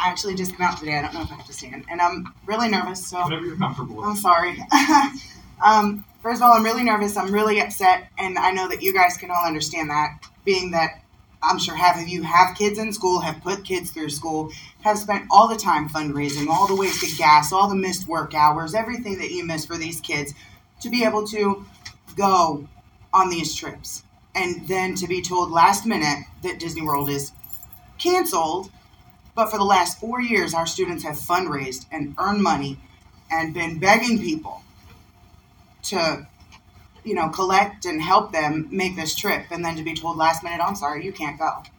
I actually just came out today. I don't know if I have to stand. And I'm really nervous, so Whatever you're comfortable with. I'm sorry. First of all, I'm really nervous. I'm really upset, and I know that you guys can all understand that, being that I'm sure half of you have kids in school, have put kids through school, have spent all the time fundraising, all the wasted gas, all the missed work hours, everything that you miss for these kids to be able to go on these trips. And then to be told last minute that Disney World is canceled. But for the last 4 years, our students have fundraised and earned money and been begging people to, collect and help them make this trip. And then to be told last minute, I'm sorry, you can't go.